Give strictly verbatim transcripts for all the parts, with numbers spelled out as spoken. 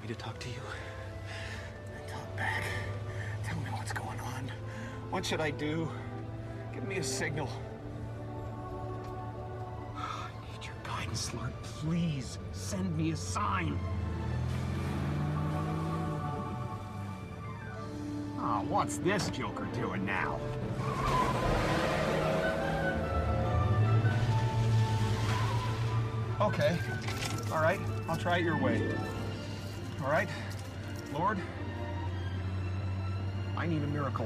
to talk to you. Talk back. Tell me what's going on. What should I do? Give me a signal. I need your guidance, Lord. Please send me a sign. Oh, what's this joker doing now? Okay. All right. I'll try it your way. All right? Lord, I need a miracle.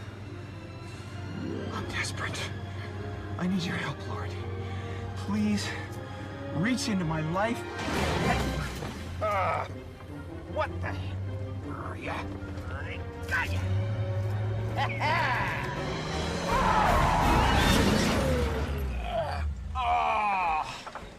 I'm desperate. I need your help, Lord. Please, reach into my life. Uh, what the hell are ya? I got ya. Ah!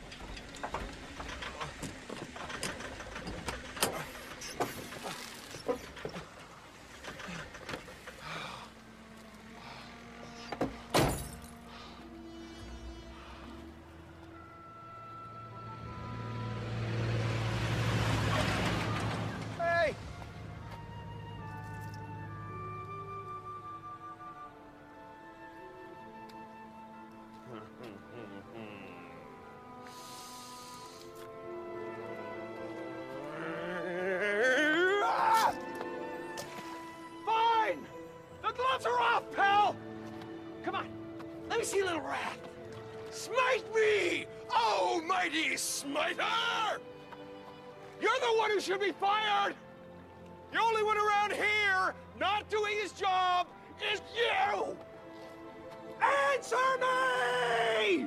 Fine! The gloves are off, pal! Come on, let me see a little wrath. Smite me, almighty smiter! You're the one who should be fired! The only one around here not doing his job is you! Answer me!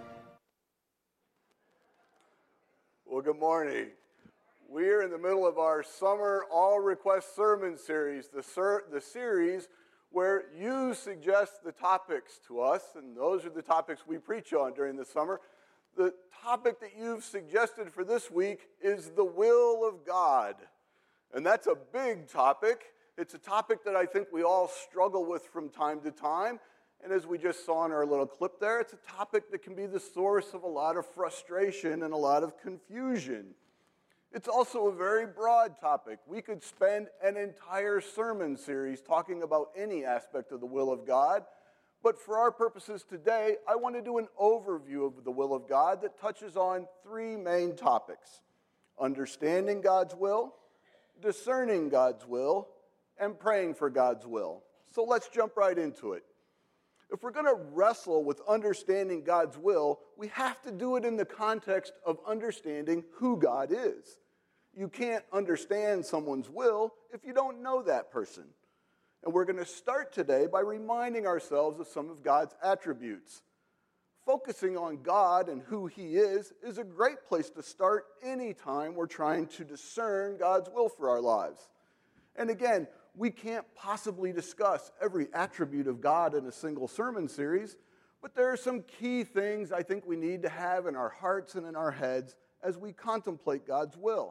Well, good morning. We're in the middle of our summer all request sermon series, the, ser- the series where you suggest the topics to us, and those are the topics we preach on during the summer. The topic that you've suggested for this week is the will of God. And that's a big topic. It's a topic that I think we all struggle with from time to time. And as we just saw in our little clip there, it's a topic that can be the source of a lot of frustration and a lot of confusion. It's also a very broad topic. We could spend an entire sermon series talking about any aspect of the will of God. But for our purposes today, I want to do an overview of the will of God that touches on three main topics: understanding God's will, discerning God's will, and praying for God's will. So let's jump right into it. If we're going to wrestle with understanding God's will, we have to do it in the context of understanding who God is. You can't understand someone's will if you don't know that person. And we're going to start today by reminding ourselves of some of God's attributes. Focusing on God and who He is is a great place to start anytime we're trying to discern God's will for our lives. And again, we can't possibly discuss every attribute of God in a single sermon series, but there are some key things I think we need to have in our hearts and in our heads as we contemplate God's will.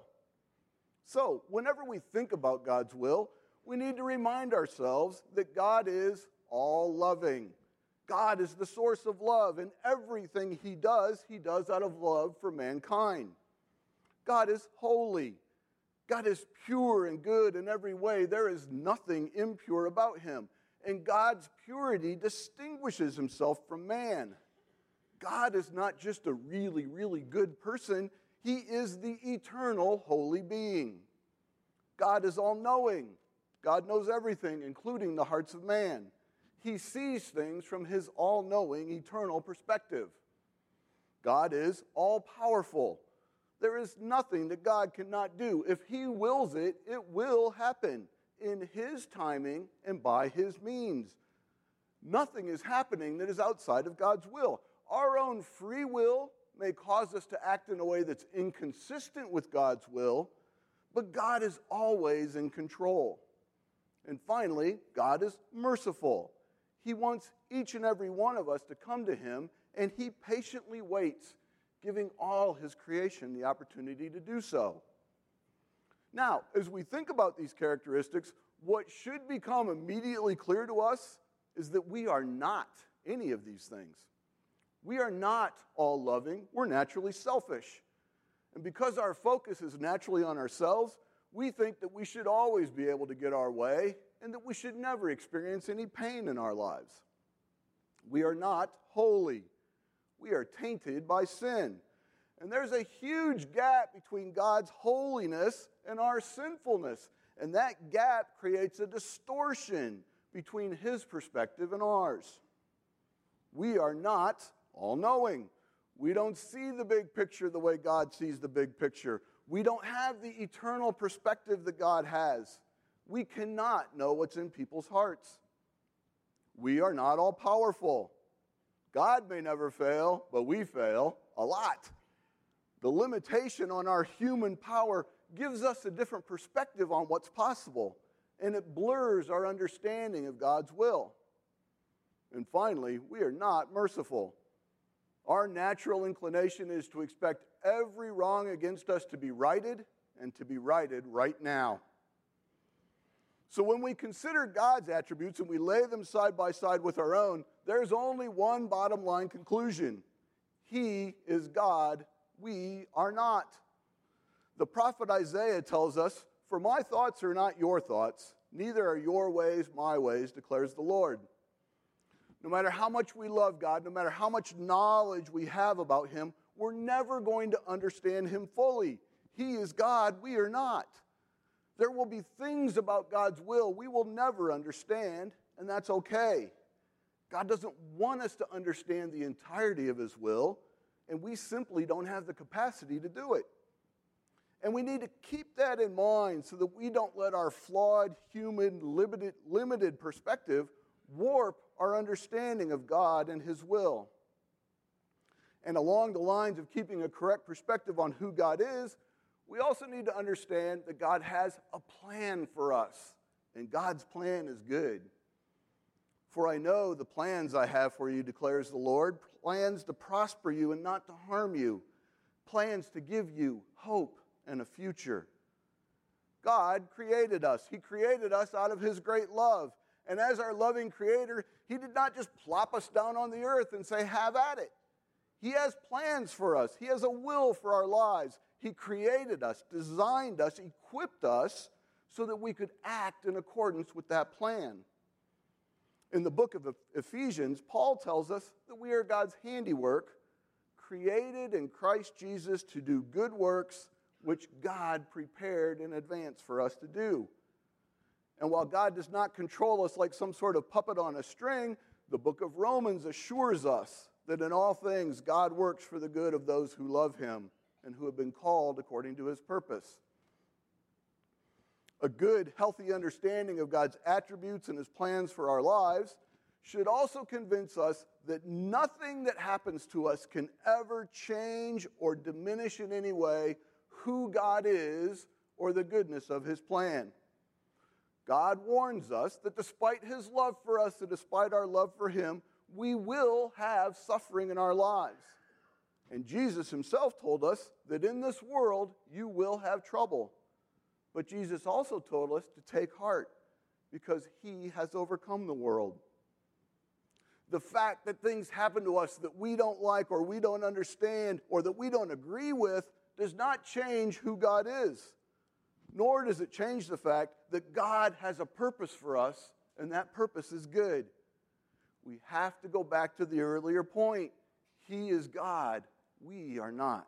So, whenever we think about God's will, we need to remind ourselves that God is all-loving. God is the source of love, and everything He does, He does out of love for mankind. God is holy. God is pure and good in every way. There is nothing impure about Him. And God's purity distinguishes Himself from man. God is not just a really, really good person. He is the eternal holy being. God is all-knowing. God knows everything, including the hearts of man. He sees things from His all-knowing, eternal perspective. God is all-powerful. There is nothing that God cannot do. If He wills it, it will happen in His timing and by His means. Nothing is happening that is outside of God's will. Our own free will may cause us to act in a way that's inconsistent with God's will, but God is always in control. And finally, God is merciful. He wants each and every one of us to come to Him, and He patiently waits, giving all His creation the opportunity to do so. Now, as we think about these characteristics, what should become immediately clear to us is that we are not any of these things. We are not all loving. We're naturally selfish. And because our focus is naturally on ourselves, We think that we should always be able to get our way and that we should never experience any pain in our lives. We are not holy. We are tainted by sin. And there's a huge gap between God's holiness and our sinfulness. And that gap creates a distortion between His perspective and ours. We are not all-knowing. We don't see the big picture the way God sees the big picture. We don't have the eternal perspective that God has. We cannot know what's in people's hearts. We are not all-powerful. God may never fail, but we fail a lot. The limitation on our human power gives us a different perspective on what's possible, and it blurs our understanding of God's will. And finally, we are not merciful. Our natural inclination is to expect every wrong against us to be righted, and to be righted right now. So when we consider God's attributes and we lay them side by side with our own, there's only one bottom line conclusion. He is God, we are not. The prophet Isaiah tells us, "For my thoughts are not your thoughts, neither are your ways my ways, declares the Lord." No matter how much we love God, no matter how much knowledge we have about Him, we're never going to understand Him fully. He is God, we are not. There will be things about God's will we will never understand, and that's okay. God doesn't want us to understand the entirety of His will, and we simply don't have the capacity to do it. And we need to keep that in mind so that we don't let our flawed, human, limited, limited perspective warp our understanding of God and His will. And along the lines of keeping a correct perspective on who God is, we also need to understand that God has a plan for us, and God's plan is good. "For I know the plans I have for you, declares the Lord, plans to prosper you and not to harm you, plans to give you hope and a future." God created us. He created us out of His great love. And as our loving Creator, He did not just plop us down on the earth and say, "Have at it." He has plans for us. He has a will for our lives. He created us, designed us, equipped us so that we could act in accordance with that plan. In the book of Ephesians, Paul tells us that we are God's handiwork, created in Christ Jesus to do good works which God prepared in advance for us to do. And while God does not control us like some sort of puppet on a string, the book of Romans assures us that in all things God works for the good of those who love Him and who have been called according to His purpose. A good, healthy understanding of God's attributes and His plans for our lives should also convince us that nothing that happens to us can ever change or diminish in any way who God is or the goodness of His plan. God warns us that despite His love for us and despite our love for Him, we will have suffering in our lives. And Jesus Himself told us that in this world you will have trouble. But Jesus also told us to take heart because He has overcome the world. The fact that things happen to us that we don't like or we don't understand or that we don't agree with does not change who God is. Nor does it change the fact that God has a purpose for us, and that purpose is good. We have to go back to the earlier point. He is God. We are not.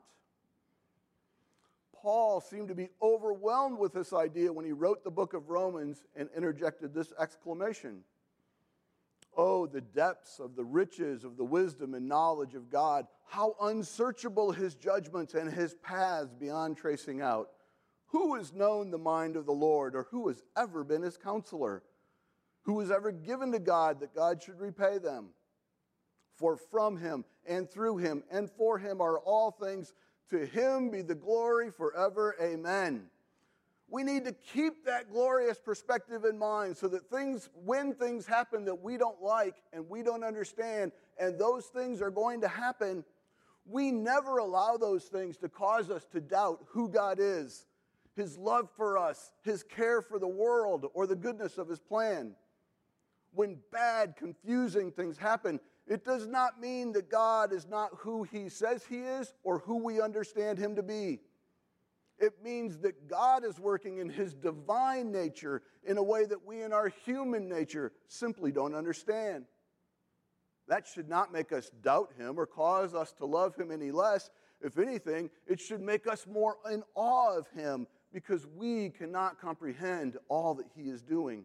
Paul seemed to be overwhelmed with this idea when he wrote the book of Romans and interjected this exclamation. Oh, the depths of the riches of the wisdom and knowledge of God. How unsearchable His judgments and His paths beyond tracing out. Who has known the mind of the Lord, or who has ever been His counselor? Who has ever given to God that God should repay them? For from Him and through Him and for Him are all things. To Him be the glory forever. Amen. We need to keep that glorious perspective in mind so that things, when things happen that we don't like and we don't understand, and those things are going to happen, we never allow those things to cause us to doubt who God is, His love for us, His care for the world, or the goodness of His plan. When bad, confusing things happen, it does not mean that God is not who He says He is or who we understand Him to be. It means that God is working in his divine nature in a way that we in our human nature simply don't understand. That should not make us doubt him or cause us to love him any less. If anything, it should make us more in awe of him because we cannot comprehend all that he is doing.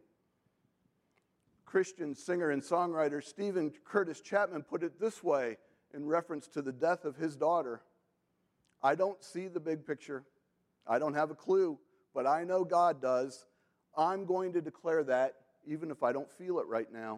Christian singer and songwriter Stephen Curtis Chapman put it this way in reference to the death of his daughter. I don't see the big picture. I don't have a clue, but I know God does. I'm going to declare that even if I don't feel it right now.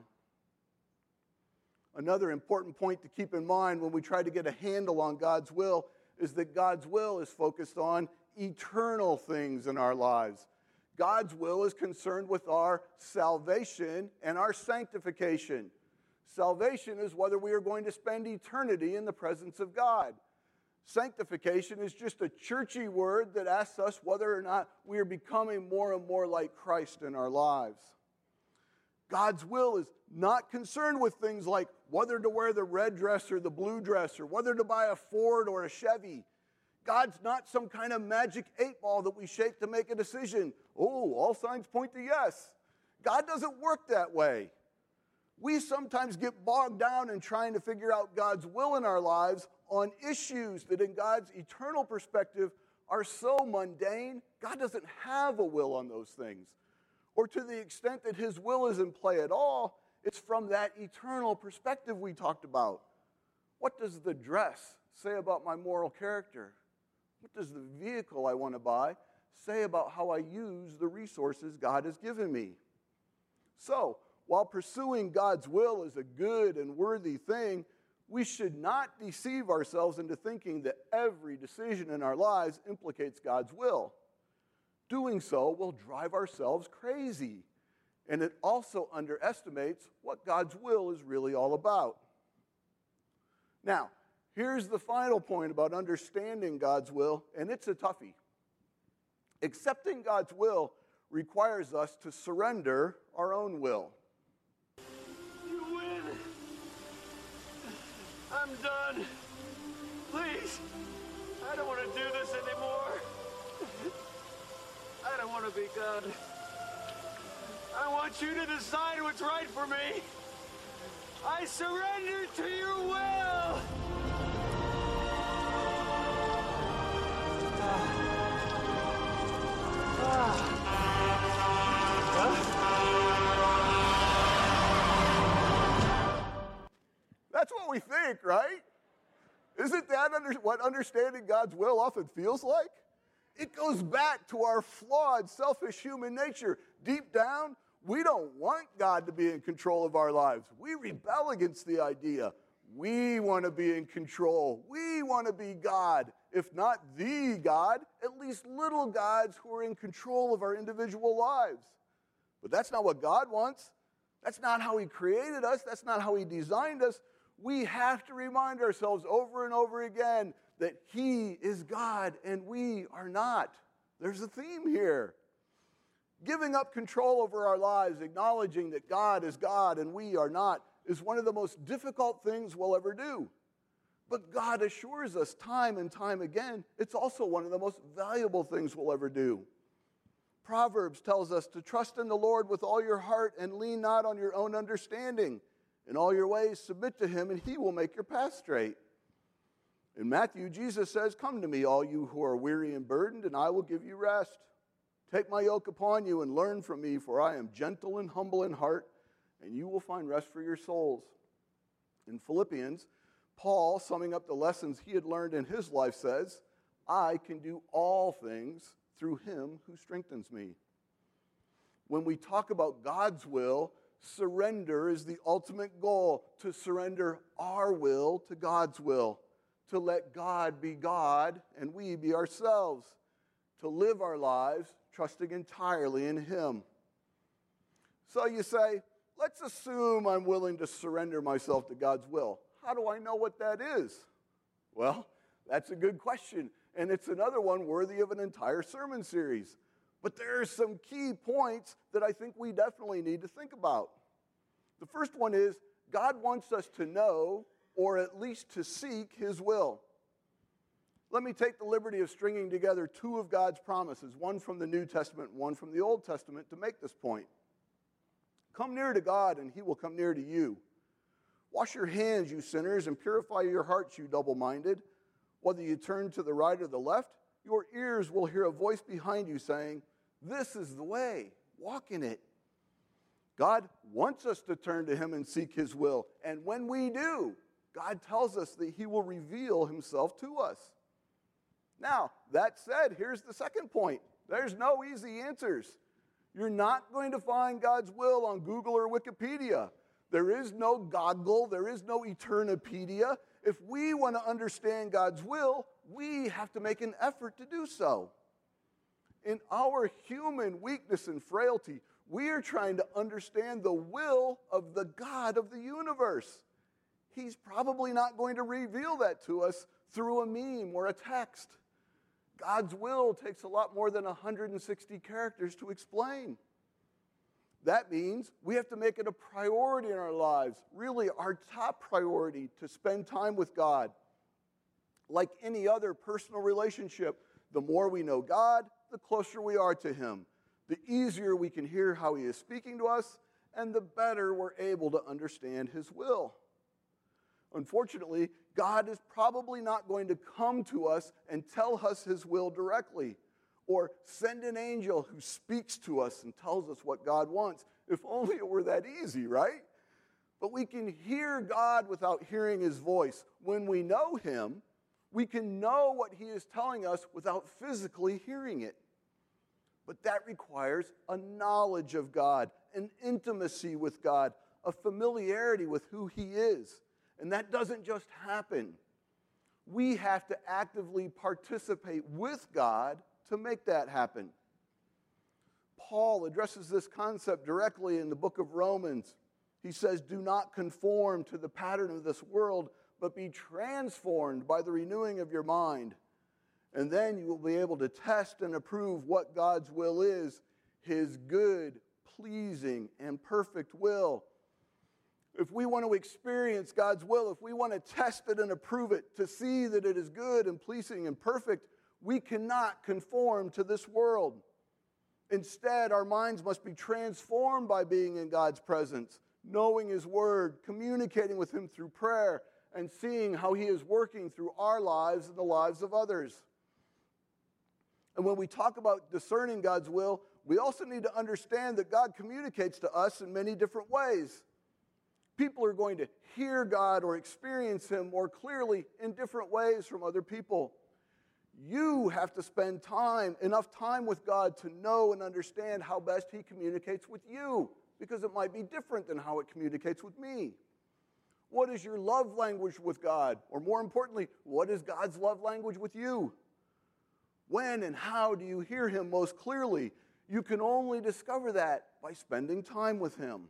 Another important point to keep in mind when we try to get a handle on God's will is that God's will is focused on eternal things in our lives. God's will is concerned with our salvation and our sanctification. Salvation is whether we are going to spend eternity in the presence of God. Sanctification is just a churchy word that asks us whether or not we are becoming more and more like Christ in our lives. God's will is not concerned with things like whether to wear the red dress or the blue dress or whether to buy a Ford or a Chevy. God's not some kind of magic eight ball that we shake to make a decision. Oh, all signs point to yes. God doesn't work that way. We sometimes get bogged down in trying to figure out God's will in our lives on issues that in God's eternal perspective are so mundane, God doesn't have a will on those things. Or to the extent that his will is in play at all, it's from that eternal perspective we talked about. What does the dress say about my moral character? What does the vehicle I want to buy say about how I use the resources God has given me? So, while pursuing God's will is a good and worthy thing, we should not deceive ourselves into thinking that every decision in our lives implicates God's will. Doing so will drive ourselves crazy, and it also underestimates what God's will is really all about. Now, here's the final point about understanding God's will, and it's a toughie. Accepting God's will requires us to surrender our own will. You win. I'm done. Please. I don't want to do this anymore. I don't want to be God. I want you to decide what's right for me. I surrender to your will. That's what we think, right? Isn't that under, what understanding God's will often feels like? It goes back to our flawed, selfish human nature. Deep down, we don't want God to be in control of our lives. We rebel against the idea. We want to be in control. We want to be God. If not the God, at least little gods who are in control of our individual lives. But that's not what God wants. That's not how he created us. That's not how he designed us. We have to remind ourselves over and over again that he is God and we are not. There's a theme here. Giving up control over our lives, acknowledging that God is God and we are not, is one of the most difficult things we'll ever do. But God assures us time and time again, it's also one of the most valuable things we'll ever do. Proverbs tells us to trust in the Lord with all your heart and lean not on your own understanding. In all your ways, submit to him, and he will make your path straight. In Matthew, Jesus says, "Come to me, all you who are weary and burdened, and I will give you rest. Take my yoke upon you and learn from me, for I am gentle and humble in heart, and you will find rest for your souls." In Philippians, Paul, summing up the lessons he had learned in his life, says, "I can do all things through him who strengthens me." When we talk about God's will, surrender is the ultimate goal, to surrender our will to God's will, to let God be God and we be ourselves, to live our lives trusting entirely in him. So you say, let's assume I'm willing to surrender myself to God's will. How do I know what that is? Well, that's a good question, and it's another one worthy of an entire sermon series. But there are some key points that I think we definitely need to think about. The first one is, God wants us to know, or at least to seek, his will. Let me take the liberty of stringing together two of God's promises, one from the New Testament and one from the Old Testament, to make this point. Come near to God, and he will come near to you. Wash your hands, you sinners, and purify your hearts, you double-minded. Whether you turn to the right or the left, your ears will hear a voice behind you saying, this is the way, walk in it. God wants us to turn to him and seek his will. And when we do, God tells us that he will reveal himself to us. Now, that said, here's the second point. There's no easy answers. You're not going to find God's will on Google or Wikipedia. There is no Goggle. There is no Eternopedia. If we want to understand God's will, we have to make an effort to do so. In our human weakness and frailty, we are trying to understand the will of the God of the universe. He's probably not going to reveal that to us through a meme or a text. God's will takes a lot more than one hundred sixty characters to explain. That means we have to make it a priority in our lives, really our top priority, to spend time with God. Like any other personal relationship, the more we know God, the closer we are to him. The easier we can hear how he is speaking to us, and the better we're able to understand his will. Unfortunately, God is probably not going to come to us and tell us his will directly, or send an angel who speaks to us and tells us what God wants. If only it were that easy, right? But we can hear God without hearing his voice. When we know him, we can know what he is telling us without physically hearing it. But that requires a knowledge of God, an intimacy with God, a familiarity with who he is. And that doesn't just happen. We have to actively participate with God to make that happen. Paul addresses this concept directly in the book of Romans. He says, do not conform to the pattern of this world, but be transformed by the renewing of your mind. And then you will be able to test and approve what God's will is, his good, pleasing, and perfect will. If we want to experience God's will, if we want to test it and approve it, to see that it is good and pleasing and perfect, we cannot conform to this world. Instead, our minds must be transformed by being in God's presence, knowing his word, communicating with him through prayer, and seeing how he is working through our lives and the lives of others. And when we talk about discerning God's will, we also need to understand that God communicates to us in many different ways. People are going to hear God or experience him more clearly in different ways from other people. You have to spend time, enough time with God to know and understand how best he communicates with you, because it might be different than how it communicates with me. What is your love language with God? Or more importantly, what is God's love language with you? When and how do you hear him most clearly? You can only discover that by spending time with him.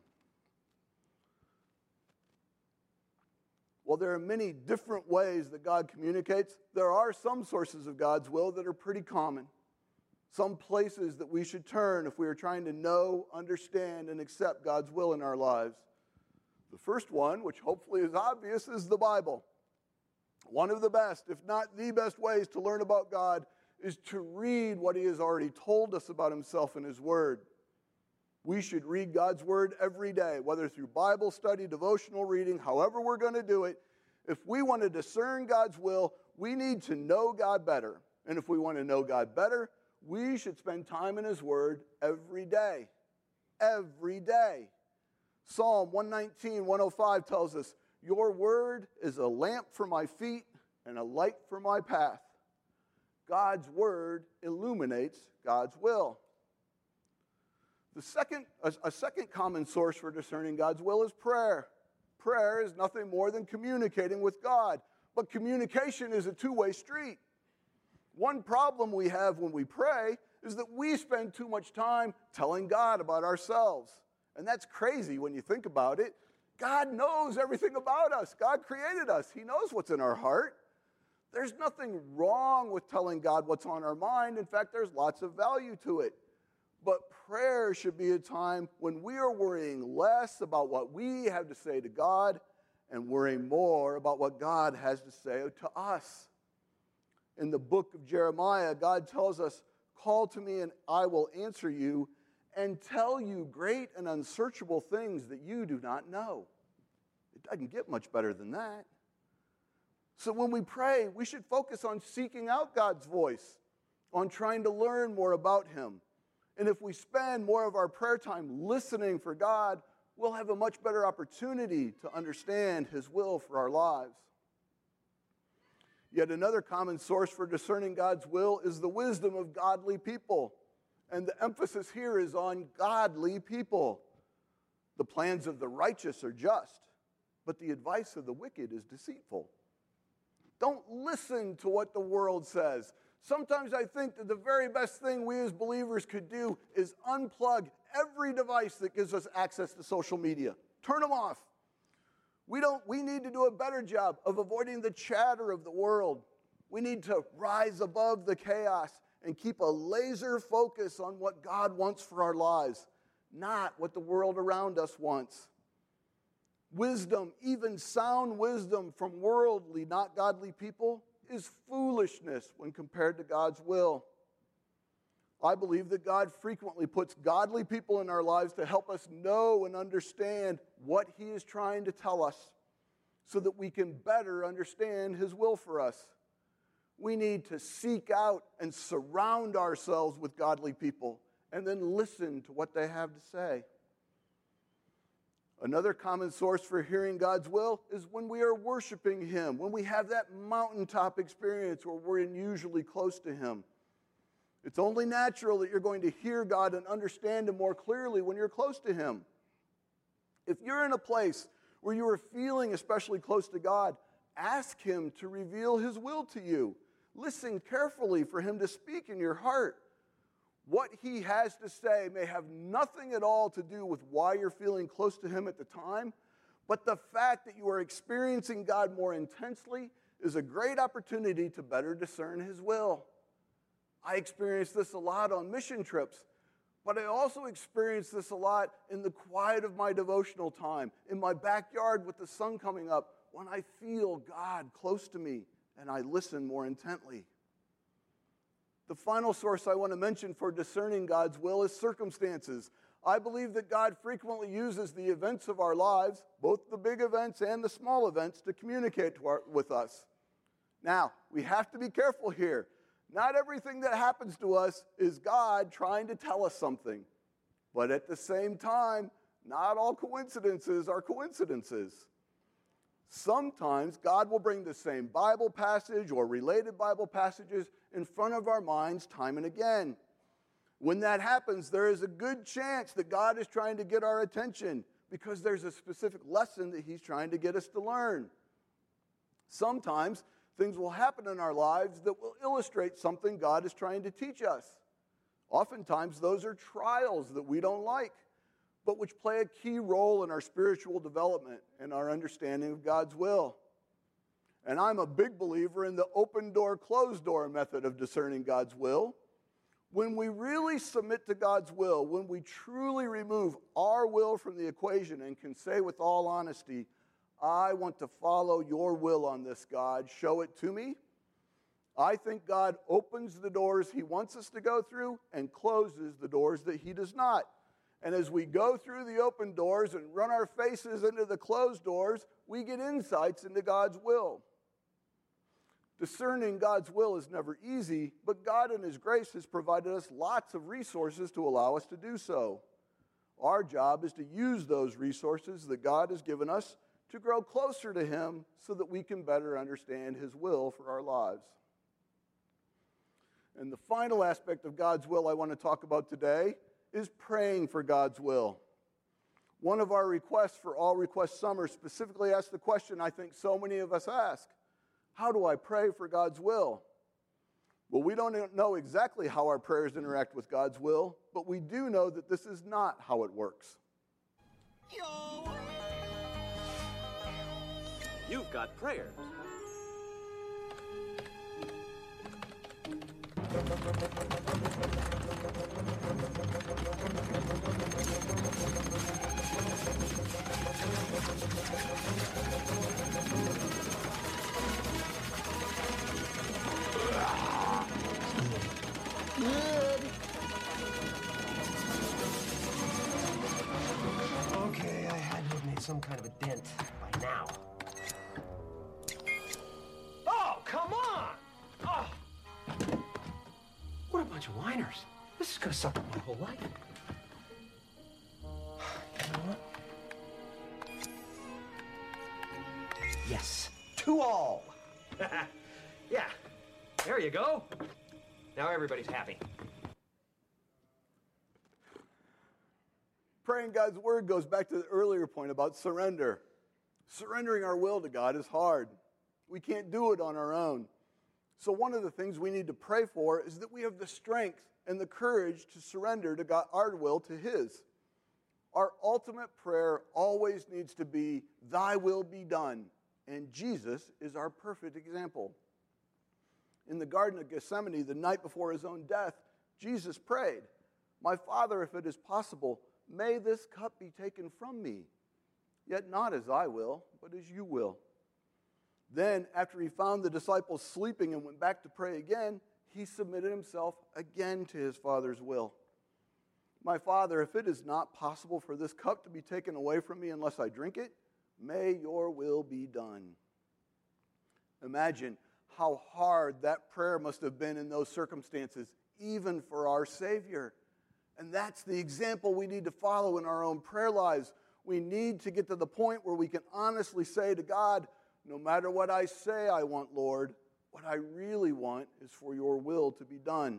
While there are many different ways that God communicates, there are some sources of God's will that are pretty common. Some places that we should turn if we are trying to know, understand, and accept God's will in our lives. The first one, which hopefully is obvious, is the Bible. One of the best, if not the best ways to learn about God is to read what he has already told us about himself in his word. We should read God's word every day, whether through Bible study, devotional reading, however we're going to do it. If we want to discern God's will, we need to know God better. And if we want to know God better, we should spend time in his word every day. Every day. Psalm one nineteen, one oh five tells us, your word is a lamp for my feet and a light for my path. God's word illuminates God's will. The second, a, a second common source for discerning God's will is prayer. Prayer is nothing more than communicating with God. But communication is a two-way street. One problem we have when we pray is that we spend too much time telling God about ourselves. And that's crazy when you think about it. God knows everything about us. God created us. He knows what's in our heart. There's nothing wrong with telling God what's on our mind. In fact, there's lots of value to it. But prayer should be a time when we are worrying less about what we have to say to God and worrying more about what God has to say to us. In the book of Jeremiah, God tells us, "Call to me and I will answer you and tell you great and unsearchable things that you do not know." It doesn't get much better than that. So when we pray, we should focus on seeking out God's voice, on trying to learn more about Him. And if we spend more of our prayer time listening for God, we'll have a much better opportunity to understand His will for our lives. Yet another common source for discerning God's will is the wisdom of godly people. And the emphasis here is on godly people. The plans of the righteous are just, but the advice of the wicked is deceitful. Don't listen to what the world says. Sometimes I think that the very best thing we as believers could do is unplug every device that gives us access to social media. Turn them off. We don't, we need to do a better job of avoiding the chatter of the world. We need to rise above the chaos and keep a laser focus on what God wants for our lives, not what the world around us wants. Wisdom, even sound wisdom from worldly, not godly people, is foolishness when compared to God's will. I believe that God frequently puts godly people in our lives to help us know and understand what He is trying to tell us so that we can better understand His will for us. We need to seek out and surround ourselves with godly people and then listen to what they have to say. Another common source for hearing God's will is when we are worshiping Him, when we have that mountaintop experience where we're unusually close to Him. It's only natural that you're going to hear God and understand Him more clearly when you're close to Him. If you're in a place where you are feeling especially close to God, ask Him to reveal His will to you. Listen carefully for Him to speak in your heart. What He has to say may have nothing at all to do with why you're feeling close to Him at the time, but the fact that you are experiencing God more intensely is a great opportunity to better discern His will. I experience this a lot on mission trips, but I also experience this a lot in the quiet of my devotional time, in my backyard with the sun coming up, when I feel God close to me and I listen more intently. The final source I want to mention for discerning God's will is circumstances. I believe that God frequently uses the events of our lives, both the big events and the small events, to communicate to our, with us. Now, we have to be careful here. Not everything that happens to us is God trying to tell us something. But at the same time, not all coincidences are coincidences. Sometimes God will bring the same Bible passage or related Bible passages in front of our minds time and again. When that happens, there is a good chance that God is trying to get our attention because there's a specific lesson that He's trying to get us to learn. Sometimes things will happen in our lives that will illustrate something God is trying to teach us. Oftentimes, those are trials that we don't like, but which play a key role in our spiritual development and our understanding of God's will. And I'm a big believer in the open door, closed door method of discerning God's will. When we really submit to God's will, when we truly remove our will from the equation and can say with all honesty, I want to follow your will on this, God. Show it to me. I think God opens the doors He wants us to go through and closes the doors that He does not. And as we go through the open doors and run our faces into the closed doors, we get insights into God's will. Discerning God's will is never easy, but God in His grace has provided us lots of resources to allow us to do so. Our job is to use those resources that God has given us to grow closer to Him so that we can better understand His will for our lives. And the final aspect of God's will I want to talk about today is praying for God's will. One of our requests for All Request Summer specifically asks the question I think so many of us ask: how do I pray for God's will? Well, we don't know exactly how our prayers interact with God's will, but we do know that this is not how it works. Yo! You've got prayers. some kind of a dent by now. Oh, come on! Oh! What a bunch of whiners. This is gonna suck up my whole life. You know what? Yes, to all. Yeah, there you go. Now everybody's happy. Praying God's word goes back to the earlier point about surrender. Surrendering our will to God is hard. We can't do it on our own. So one of the things we need to pray for is that we have the strength and the courage to surrender to God, our will to His. Our ultimate prayer always needs to be, thy will be done. And Jesus is our perfect example. In the Garden of Gethsemane, the night before his own death, Jesus prayed, my Father, if it is possible, may this cup be taken from me. Yet not as I will, but as you will. Then, after he found the disciples sleeping and went back to pray again, he submitted himself again to his Father's will. My Father, if it is not possible for this cup to be taken away from me unless I drink it, may your will be done. Imagine how hard that prayer must have been in those circumstances, even for our Savior. And that's the example we need to follow in our own prayer lives. We need to get to the point where we can honestly say to God, no matter what I say I want, Lord, what I really want is for your will to be done.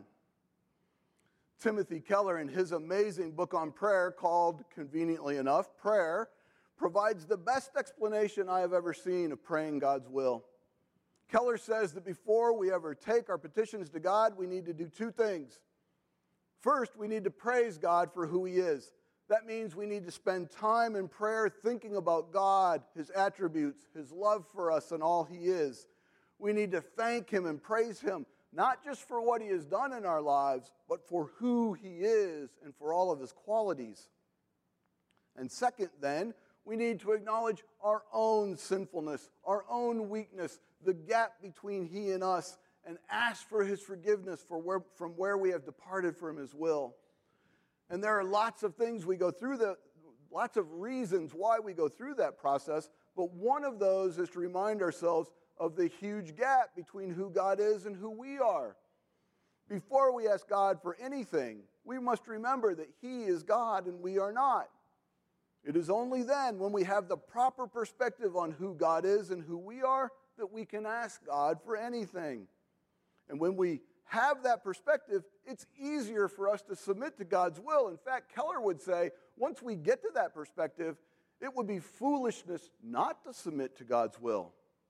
Timothy Keller, in his amazing book on prayer called, conveniently enough, Prayer, provides the best explanation I have ever seen of praying God's will. Keller says that before we ever take our petitions to God, we need to do two things. First, we need to praise God for who He is. That means we need to spend time in prayer thinking about God, His attributes, His love for us, and all He is. We need to thank Him and praise Him, not just for what He has done in our lives, but for who He is and for all of His qualities. And second, then, we need to acknowledge our own sinfulness, our own weakness, the gap between He and us, and ask for His forgiveness for where, from where we have departed from His will. And there are lots of things we go through, the, lots of reasons why we go through that process, but one of those is to remind ourselves of the huge gap between who God is and who we are. Before we ask God for anything, we must remember that He is God and we are not. It is only then, when we have the proper perspective on who God is and who we are, that we can ask God for anything. And when we have that perspective, it's easier for us to submit to God's will. In fact, Keller would say, once we get to that perspective, it would be foolishness not to submit to God's will.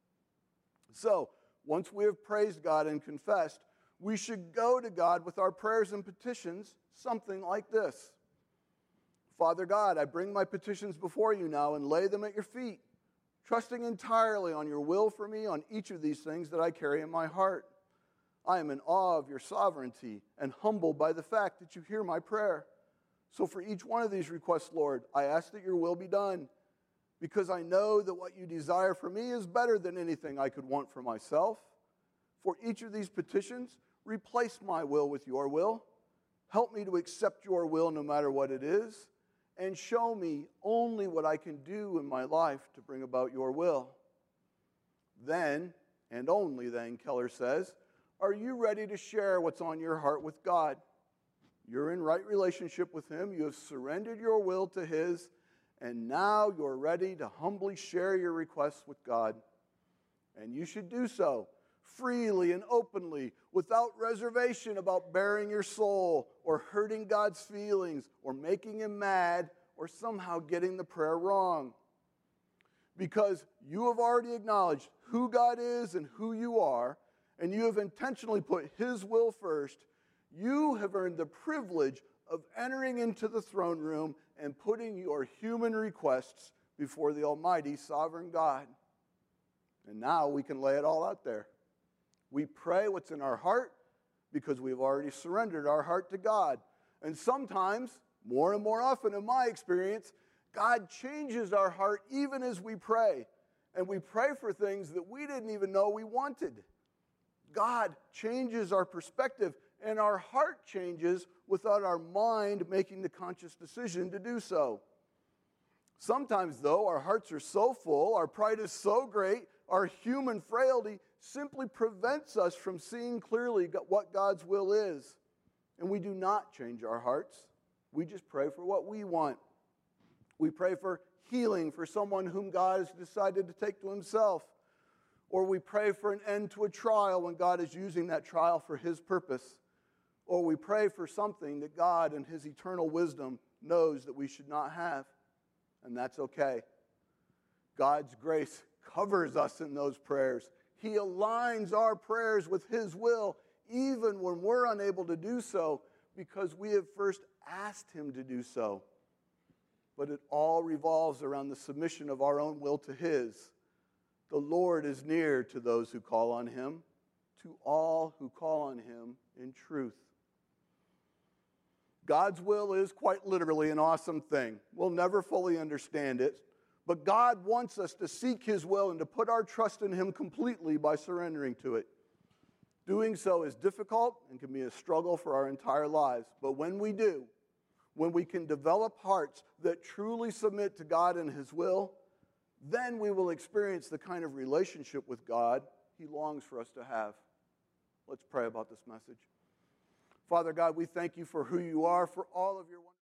So, once we have praised God and confessed, we should go to God with our prayers and petitions, something like this. Father God, I bring my petitions before you now and lay them at your feet, trusting entirely on your will for me on each of these things that I carry in my heart. I am in awe of your sovereignty and humbled by the fact that you hear my prayer. So for each one of these requests, Lord, I ask that your will be done, because I know that what you desire for me is better than anything I could want for myself. For each of these petitions, replace my will with your will. Help me to accept your will no matter what it is, and show me only what I can do in my life to bring about your will. Then, and only then, Keller says, are you ready to share what's on your heart with God? You're in right relationship with Him. You have surrendered your will to His, and now you're ready to humbly share your requests with God. And you should do so freely and openly, without reservation about bearing your soul or hurting God's feelings or making Him mad or somehow getting the prayer wrong. Because you have already acknowledged who God is and who you are, and you have intentionally put His will first, you have earned the privilege of entering into the throne room and putting your human requests before the Almighty Sovereign God. And now we can lay it all out there. We pray what's in our heart because we've already surrendered our heart to God. And sometimes, more and more often in my experience, God changes our heart even as we pray. And we pray for things that we didn't even know we wanted. God changes our perspective, and our heart changes without our mind making the conscious decision to do so. Sometimes, though, our hearts are so full, our pride is so great, our human frailty simply prevents us from seeing clearly what God's will is. And we do not change our hearts. We just pray for what we want. We pray for healing for someone whom God has decided to take to himself. Or we pray for an end to a trial when God is using that trial for his purpose. Or we pray for something that God in his eternal wisdom knows that we should not have. And that's okay. God's grace covers us in those prayers. He aligns our prayers with his will, even when we're unable to do so, because we have first asked him to do so. But it all revolves around the submission of our own will to his. The Lord is near to those who call on him, to all who call on him in truth. God's will is quite literally an awesome thing. We'll never fully understand it, but God wants us to seek his will and to put our trust in him completely by surrendering to it. Doing so is difficult and can be a struggle for our entire lives, but when we do, when we can develop hearts that truly submit to God and his will, then we will experience the kind of relationship with God he longs for us to have. Let's pray about this message. Father God, we thank you for who you are, for all of your wonderful